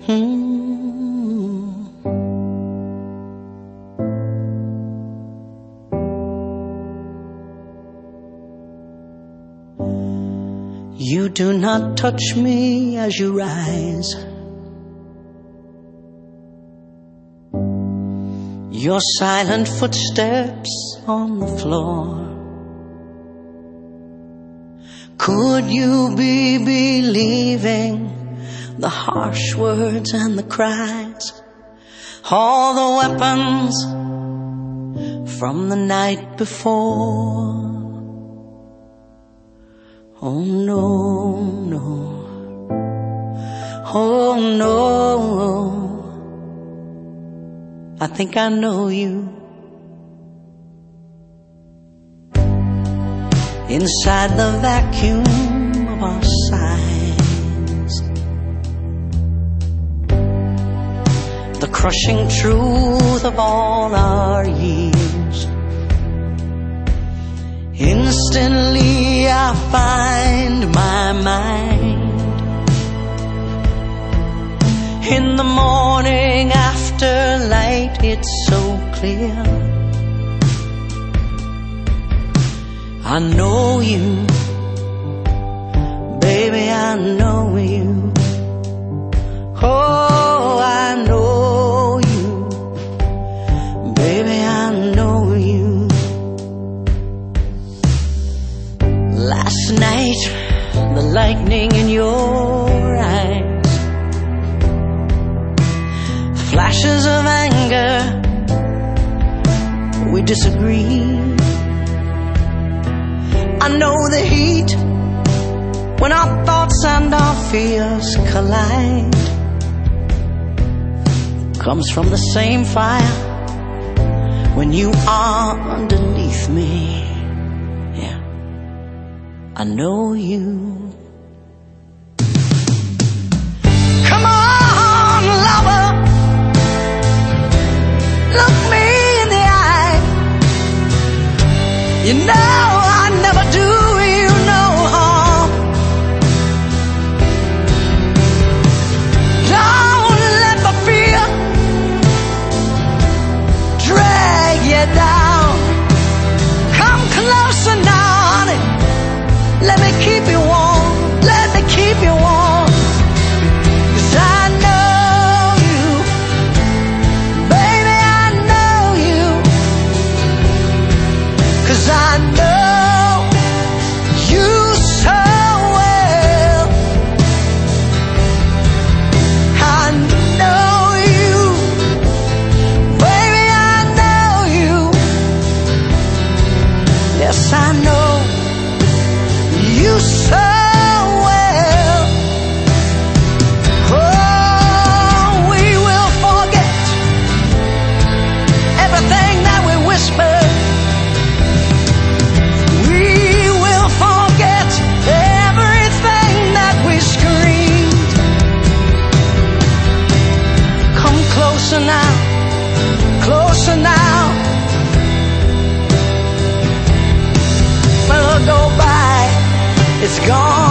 You do not touch me as you rise. Your silent footsteps on the floor. Could you be believing the harsh words and the cries, all the weapons from the night before? Oh no, no, oh no, I think I know you. Inside the vacuum of our sighs, the crushing truth of all our years, instantly I find my mind. In the morning after light, it's so clear. I know you, baby, I know you. Oh, I know you, baby, I know you. Last night, the lightning in your eyes, flashes of anger, we disagree. I know the heat when our thoughts and our fears collide, comes from the same fire when you are underneath me. Yeah, I know you. Come on, lover, look me in the eye. You know I never do you no harm. Don't let the fear drag you down. Come closer now, honey. Let me keep you warm. Let me keep you warm. 'Cause I know you, baby, I know you. 'Cause I know I know you so well. Oh, we will forget everything that we whispered. We will forget everything that we screamed. Come closer now, closer now. Go by, it's gone.